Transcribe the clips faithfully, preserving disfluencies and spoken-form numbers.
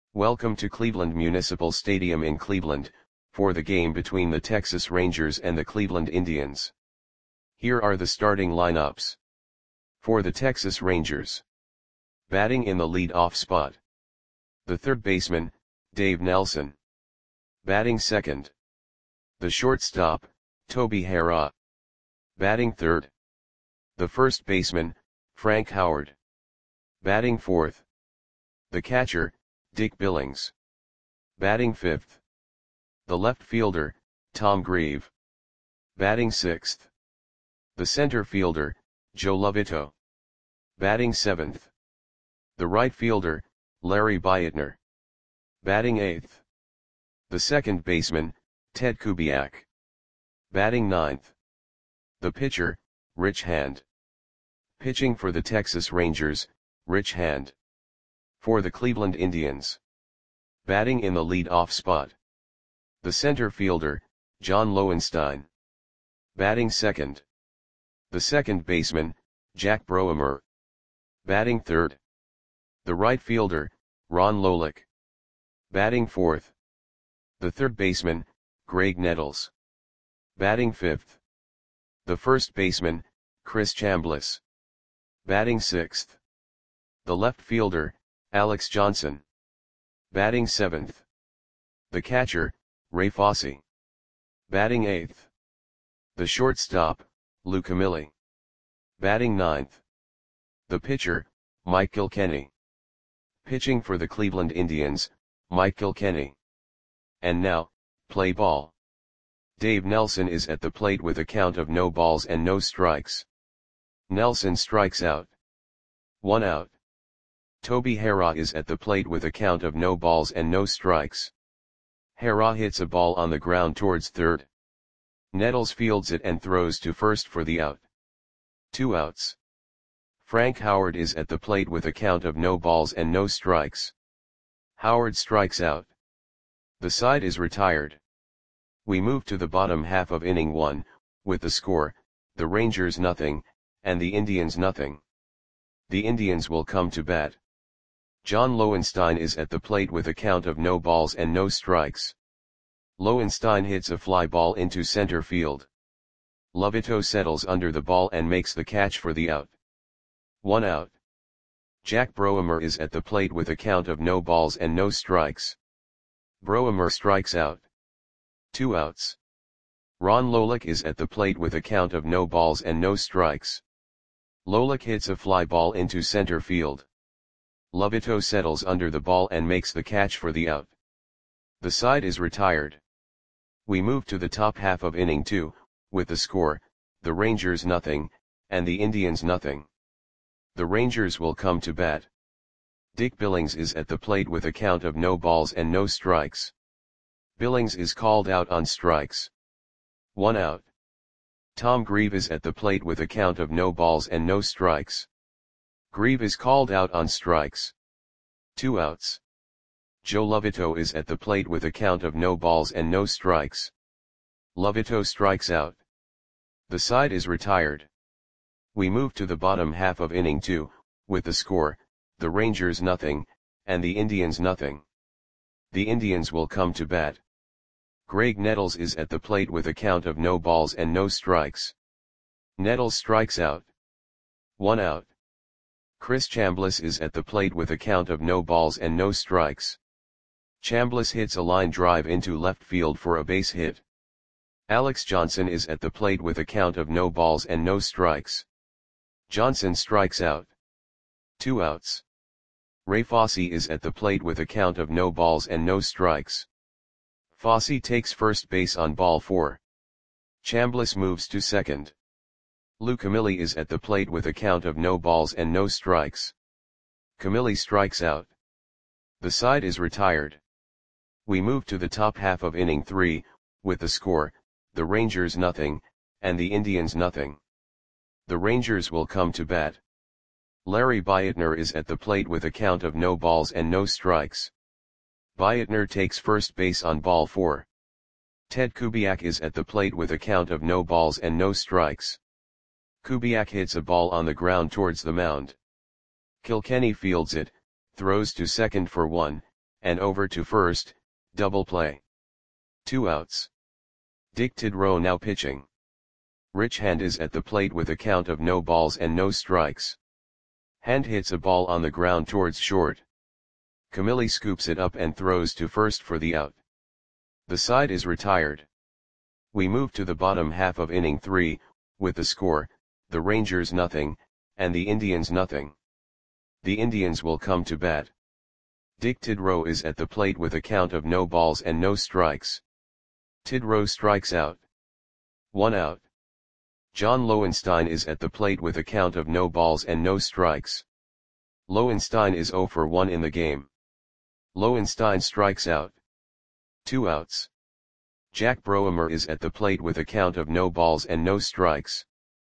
Welcome to Cleveland Municipal Stadium in Cleveland, for the game between the Texas Rangers and the Cleveland Indians. Here are the starting lineups. For the Texas Rangers. Batting in the lead-off spot. The third baseman, Dave Nelson. Batting second. The shortstop, Toby Harrah. Batting third. The first baseman, Frank Howard. Batting fourth. The catcher, Dick Billings. Batting fifth. The left fielder, Tom Grieve. Batting sixth. The center fielder, Joe Lovito. Batting seventh. The right fielder, Larry Beitner. Batting eighth. The second baseman, Ted Kubiak. Batting ninth. The pitcher, Rich Hand. Pitching for the Texas Rangers, Rich Hand. For the Cleveland Indians. Batting in the lead-off spot. The center fielder, John Lowenstein. Batting second. The second baseman, Jack Broemer. Batting third. The right fielder, Ron Lolick. Batting fourth. The third baseman, Greg Nettles. Batting fifth. The first baseman, Chris Chambliss. Batting sixth. The left fielder, Alex Johnson. Batting seventh. The catcher, Ray Fosse. Batting eighth. The shortstop, Lou Camilli. Batting ninth. The pitcher, Mike Kilkenny. Pitching for the Cleveland Indians, Mike Kilkenny. And now, play ball. Dave Nelson is at the plate with a count of no balls and no strikes. Nelson strikes out. One out. Toby Harrah is at the plate with a count of no balls and no strikes. Harrah hits a ball on the ground towards third. Nettles fields it and throws to first for the out. Two outs. Frank Howard is at the plate with a count of no balls and no strikes. Howard strikes out. The side is retired. We move to the bottom half of inning one, with the score, the Rangers nothing, and the Indians nothing. The Indians will come to bat. John Lowenstein is at the plate with a count of no balls and no strikes. Lowenstein hits a fly ball into center field. Lovito settles under the ball and makes the catch for the out. One out. Jack Broemer is at the plate with a count of no balls and no strikes. Broemer strikes out. Two outs. Ron Lolick is at the plate with a count of no balls and no strikes. Lolick hits a fly ball into center field. Lovito settles under the ball and makes the catch for the out. The side is retired. We move to the top half of inning two, with the score, the Rangers nothing, and the Indians nothing. The Rangers will come to bat. Dick Billings is at the plate with a count of no balls and no strikes. Billings is called out on strikes. One out. Tom Grieve is at the plate with a count of no balls and no strikes. Grieve is called out on strikes. Two outs. Joe Lovito is at the plate with a count of no balls and no strikes. Lovito strikes out. The side is retired. We move to the bottom half of inning two, with the score, the Rangers nothing, and the Indians nothing. The Indians will come to bat. Greg Nettles is at the plate with a count of no balls and no strikes. Nettles strikes out. One out. Chris Chambliss is at the plate with a count of no balls and no strikes. Chambliss hits a line drive into left field for a base hit. Alex Johnson is at the plate with a count of no balls and no strikes. Johnson strikes out. Two outs. Ray Fosse is at the plate with a count of no balls and no strikes. Fosse takes first base on ball four. Chambliss moves to second. Lou Camilli is at the plate with a count of no balls and no strikes. Camilli strikes out. The side is retired. We move to the top half of inning three, with the score, the Rangers nothing, and the Indians nothing. The Rangers will come to bat. Larry Beitner is at the plate with a count of no balls and no strikes. Beitner takes first base on ball four. Ted Kubiak is at the plate with a count of no balls and no strikes. Kubiak hits a ball on the ground towards the mound. Kilkenny fields it, throws to second for one, and over to first, double play. Two outs. Dick Tidrow now pitching. Rich Hand is at the plate with a count of no balls and no strikes. Hand hits a ball on the ground towards short. Camilli scoops it up and throws to first for the out. The side is retired. We move to the bottom half of inning three, with the score, the Rangers nothing, and the Indians nothing. The Indians will come to bat. Dick Tidrow is at the plate with a count of no balls and no strikes. Tidrow strikes out. One out. John Lowenstein is at the plate with a count of no balls and no strikes. Lowenstein is oh for one in the game. Lowenstein strikes out. Two outs. Jack Broemer is at the plate with a count of no balls and no strikes.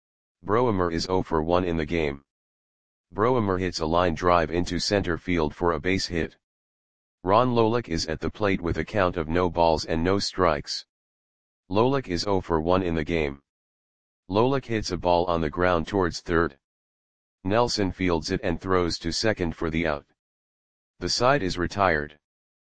Broemer is oh for one in the game. Broemer hits a line drive into center field for a base hit. Ron Lolick is at the plate with a count of no balls and no strikes. Lolick is oh for one in the game. Lolick hits a ball on the ground towards third. Nelson fields it and throws to second for the out. The side is retired.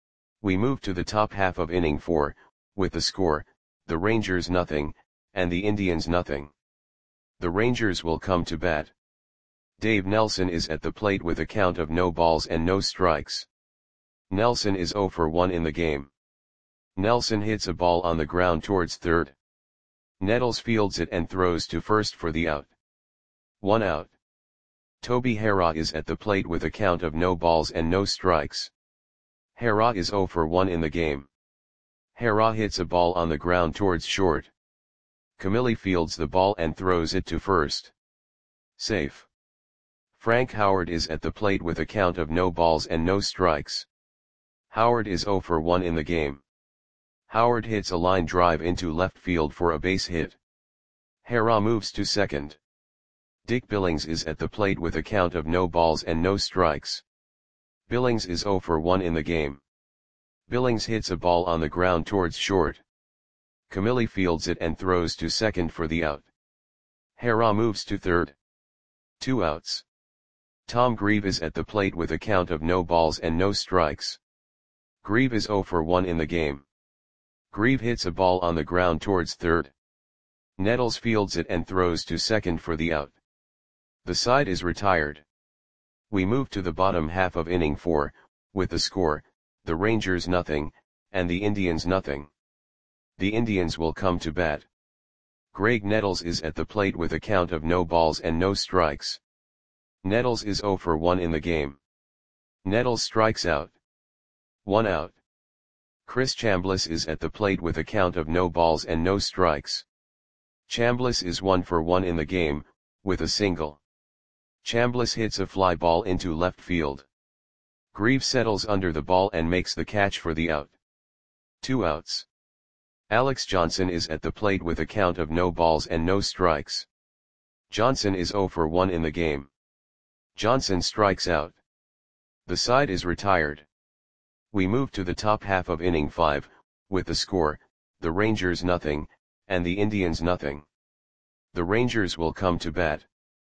We move to the top half of inning four, with the score, the Rangers nothing, and the Indians nothing. The Rangers will come to bat. Dave Nelson is at the plate with a count of no balls and no strikes. Nelson is oh for one in the game. Nelson hits a ball on the ground towards third. Nettles fields it and throws to first for the out. One out. Toby Harrah is at the plate with a count of no balls and no strikes. Harrah is oh for one in the game. Harrah hits a ball on the ground towards short. Camilli fields the ball and throws it to first. Safe. Frank Howard is at the plate with a count of no balls and no strikes. Howard is oh for one in the game. Howard hits a line drive into left field for a base hit. Harrah moves to second. Dick Billings is at the plate with a count of no balls and no strikes. Billings is oh for one in the game. Billings hits a ball on the ground towards short. Camilli fields it and throws to second for the out. Harrah moves to third. Two outs. Tom Grieve is at the plate with a count of no balls and no strikes. Grieve is oh for one in the game. Grieve hits a ball on the ground towards third. Nettles fields it and throws to second for the out. The side is retired. We move to the bottom half of inning four, with the score, the Rangers nothing, and the Indians nothing. The Indians will come to bat. Greg Nettles is at the plate with a count of no balls and no strikes. Nettles is oh for one in the game. Nettles strikes out. One out. Chris Chambliss is at the plate with a count of no balls and no strikes. Chambliss is one for one in the game, with a single. Chambliss hits a fly ball into left field. Grieve settles under the ball and makes the catch for the out. Two outs. Alex Johnson is at the plate with a count of no balls and no strikes. Johnson is oh for one in the game. Johnson strikes out. The side is retired. We move to the top half of inning five, with the score, the Rangers nothing, and the Indians nothing. The Rangers will come to bat.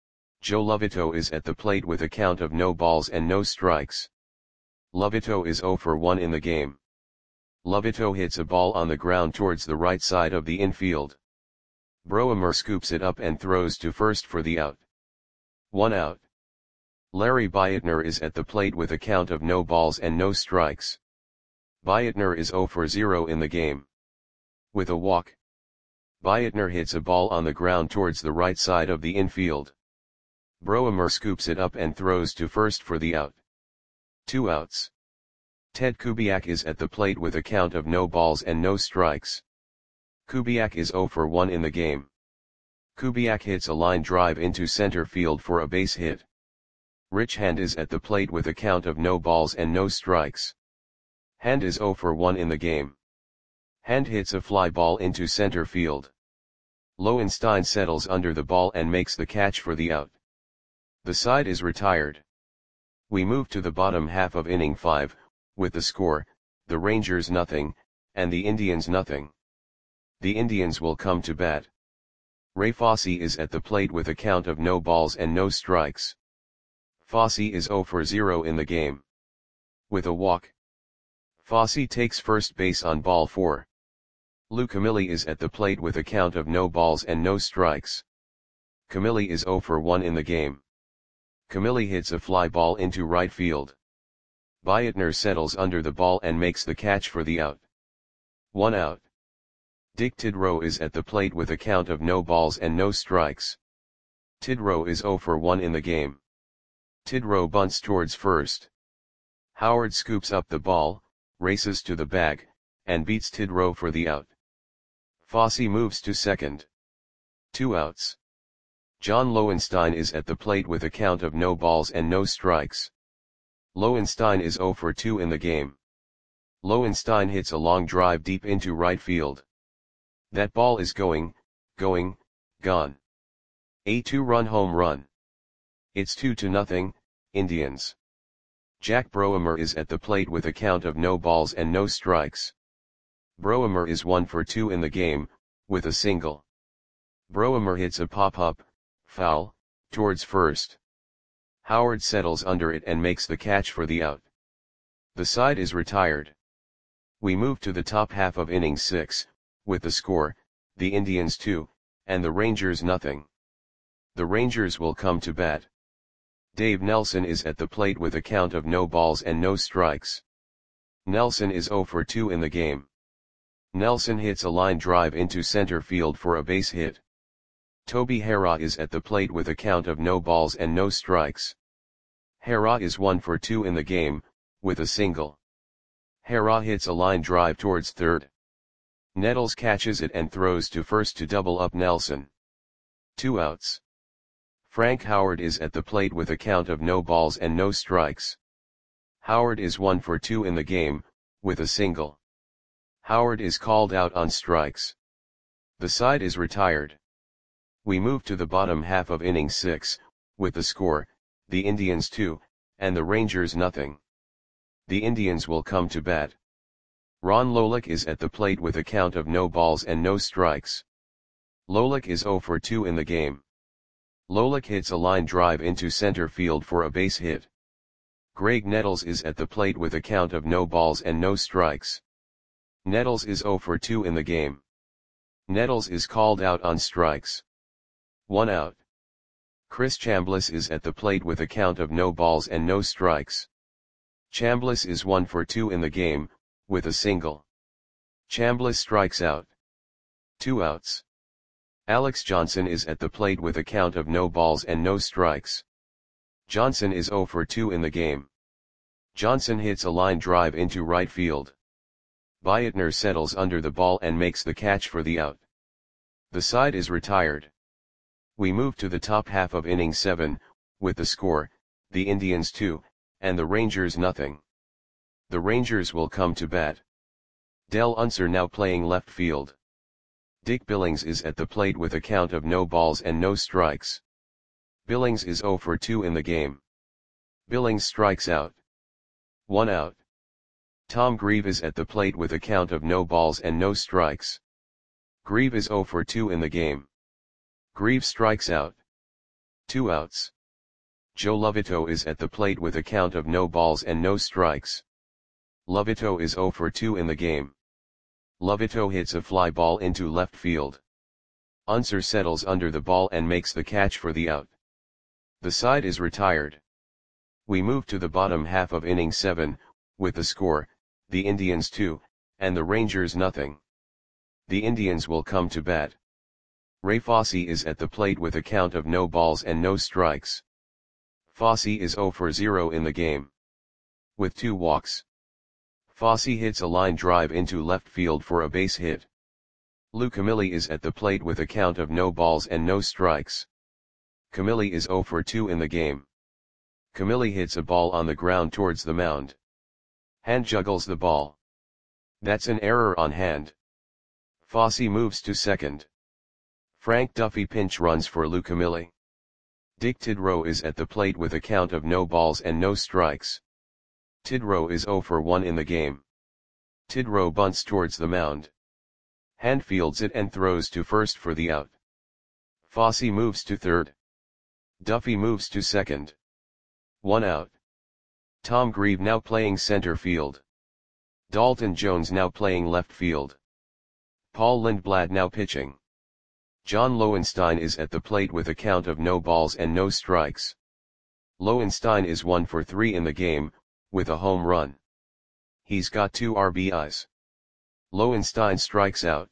Joe Lovito is at the plate with a count of no balls and no strikes. Lovito is oh for one in the game. Lovito hits a ball on the ground towards the right side of the infield. Broemer scoops it up and throws to first for the out. One out. Larry Bietner is at the plate with a count of no balls and no strikes. Bietner is oh for zero in the game. With a walk. Bietner hits a ball on the ground towards the right side of the infield. Broemer scoops it up and throws to first for the out. Two outs. Ted Kubiak is at the plate with a count of no balls and no strikes. Kubiak is oh for one in the game. Kubiak hits a line drive into center field for a base hit. Rich Hand is at the plate with a count of no balls and no strikes. Hand is oh for one in the game. Hand hits a fly ball into center field. Lowenstein settles under the ball and makes the catch for the out. The side is retired. We move to the bottom half of inning five, with the score, the Rangers nothing, and the Indians nothing. The Indians will come to bat. Ray Fosse is at the plate with a count of no balls and no strikes. Fosse is oh for zero in the game. With a walk. Fosse takes first base on ball four. Lou Camilli is at the plate with a count of no balls and no strikes. Camilli is zero for one in the game. Camilli hits a fly ball into right field. Biatner settles under the ball and makes the catch for the out. One out. Dick Tidrow is at the plate with a count of no balls and no strikes. Tidrow is zero for one in the game. Tidrow bunts towards first. Howard scoops up the ball, races to the bag, and beats Tidrow for the out. Fosse moves to second. Two outs. John Lowenstein is at the plate with a count of no balls and no strikes. Lowenstein is zero for two in the game. Lowenstein hits a long drive deep into right field. That ball is going, going, gone. A two-run home run. It's two to nothing, Indians. Jack Broemer is at the plate with a count of no balls and no strikes. Broemer is one for two in the game, with a single. Broemer hits a pop-up, foul, towards first. Howard settles under it and makes the catch for the out. The side is retired. We move to the top half of inning six, with the score, the Indians two, and the Rangers nothing. The Rangers will come to bat. Dave Nelson is at the plate with a count of no balls and no strikes. Nelson is zero for two in the game. Nelson hits a line drive into center field for a base hit. Toby Harrah is at the plate with a count of no balls and no strikes. Harrah is one for two in the game, with a single. Harrah hits a line drive towards third. Nettles catches it and throws to first to double up Nelson. Two outs. Frank Howard is at the plate with a count of no balls and no strikes. Howard is one for two in the game, with a single. Howard is called out on strikes. The side is retired. We move to the bottom half of inning six, with the score, the Indians two, and the Rangers nothing. The Indians will come to bat. Ron Lolick is at the plate with a count of no balls and no strikes. Lolick is zero for two in the game. Lolick hits a line drive into center field for a base hit. Greg Nettles is at the plate with a count of no balls and no strikes. Nettles is zero for two in the game. Nettles is called out on strikes. One out. Chris Chambliss is at the plate with a count of no balls and no strikes. Chambliss is one for two in the game, with a single. Chambliss strikes out. Two outs. Alex Johnson is at the plate with a count of no balls and no strikes. Johnson is zero for two in the game. Johnson hits a line drive into right field. Biatner settles under the ball and makes the catch for the out. The side is retired. We move to the top half of inning seven, with the score, the Indians two, and the Rangers nothing. The Rangers will come to bat. Del Unser now playing left field. Dick Billings is at the plate with a count of no balls and no strikes. Billings is zero for two in the game. Billings strikes out. One out. Tom Grieve is at the plate with a count of no balls and no strikes. Grieve is zero for two in the game. Grieve strikes out. Two outs. Joe Lovito is at the plate with a count of no balls and no strikes. Lovito is zero for two in the game. Lovito hits a fly ball into left field. Unser settles under the ball and makes the catch for the out. The side is retired. We move to the bottom half of inning seven, with the score, the Indians two, and the Rangers nothing. The Indians will come to bat. Ray Fosse is at the plate with a count of no balls and no strikes. Fosse is zero for zero in the game. With two walks. Fosse hits a line drive into left field for a base hit. Lou Camilli is at the plate with a count of no balls and no strikes. Camilli is zero for two in the game. Camilli hits a ball on the ground towards the mound. Hand juggles the ball. That's an error on Hand. Fosse moves to second. Frank Duffy pinch runs for Lou Camilli. Dick Tidrow is at the plate with a count of no balls and no strikes. Tidrow is zero for one in the game. Tidrow bunts towards the mound. Hand fields it and throws to first for the out. Fosse moves to third. Duffy moves to second. One out. Tom Grieve now playing center field. Dalton Jones now playing left field. Paul Lindblad now pitching. John Lowenstein is at the plate with a count of no balls and no strikes. Lowenstein is one for three in the game, with a home run. He's got two R B Is. Lowenstein strikes out.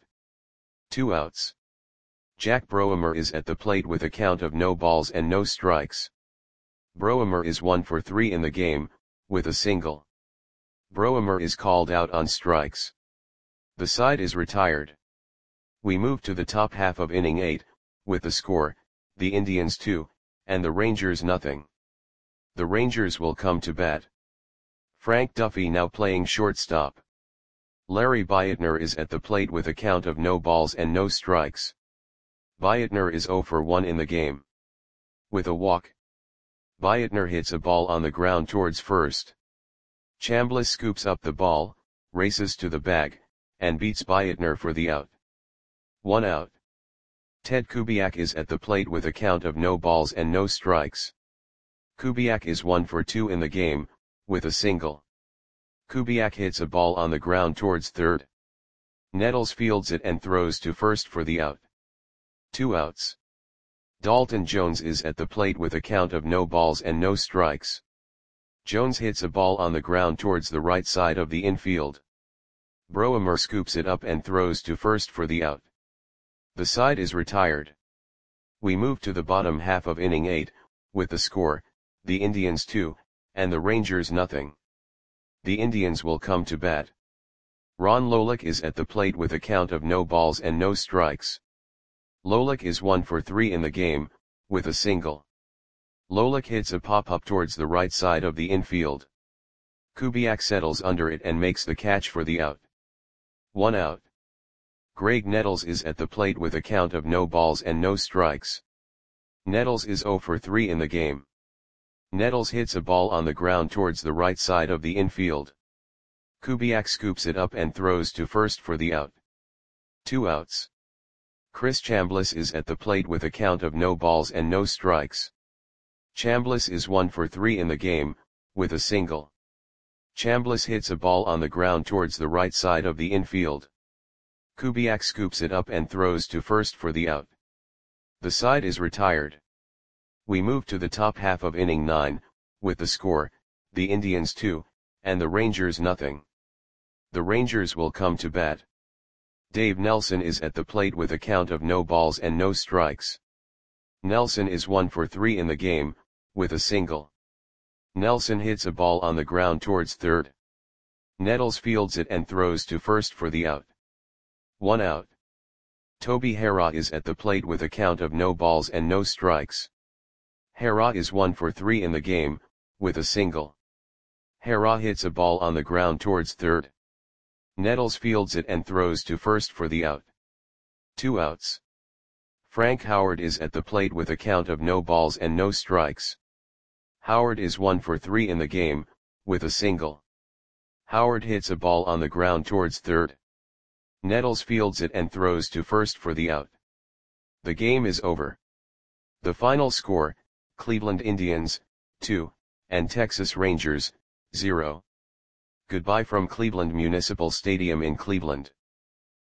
Two outs. Jack Broemer is at the plate with a count of no balls and no strikes. Broemer is one for three in the game, with a single. Broemer is called out on strikes. The side is retired. We move to the top half of inning eight, with the score, the Indians two, and the Rangers nothing. The Rangers will come to bat. Frank Duffy now playing shortstop. Larry Beitner is at the plate with a count of no balls and no strikes. Beitner is zero for one in the game. With a walk. Beitner hits a ball on the ground towards first. Chambliss scoops up the ball, races to the bag, and beats Beitner for the out. One out. Ted Kubiak is at the plate with a count of no balls and no strikes. Kubiak is one for two in the game, with a single. Kubiak hits a ball on the ground towards third. Nettles fields it and throws to first for the out. Two outs. Dalton Jones is at the plate with a count of no balls and no strikes. Jones hits a ball on the ground towards the right side of the infield. Broemer scoops it up and throws to first for the out. The side is retired. We move to the bottom half of inning eight, with the score, the Indians two, and the Rangers nothing. The Indians will come to bat. Ron Lolick is at the plate with a count of no balls and no strikes. Lolick is one for three in the game, with a single. Lolick hits a pop-up towards the right side of the infield. Kubiak settles under it and makes the catch for the out. One out. Greg Nettles is at the plate with a count of no balls and no strikes. Nettles is zero for three in the game. Nettles hits a ball on the ground towards the right side of the infield. Kubiak scoops it up and throws to first for the out. Two outs. Chris Chambliss is at the plate with a count of no balls and no strikes. Chambliss is one for three in the game, with a single. Chambliss hits a ball on the ground towards the right side of the infield. Kubiak scoops it up and throws to first for the out. The side is retired. We move to the top half of inning nine, with the score, the Indians two, and the Rangers nothing. The Rangers will come to bat. Dave Nelson is at the plate with a count of no balls and no strikes. Nelson is one for three in the game, with a single. Nelson hits a ball on the ground towards third. Nettles fields it and throws to first for the out. One out. Toby Harrah is at the plate with a count of no balls and no strikes. Harrah is one for three in the game, with a single. Harrah hits a ball on the ground towards third. Nettles fields it and throws to first for the out. Two outs. Frank Howard is at the plate with a count of no balls and no strikes. Howard is one for three in the game, with a single. Howard hits a ball on the ground towards third. Nettles fields it and throws to first for the out. The game is over. The final score, Cleveland Indians, two, and Texas Rangers, zero. Goodbye from Cleveland Municipal Stadium in Cleveland.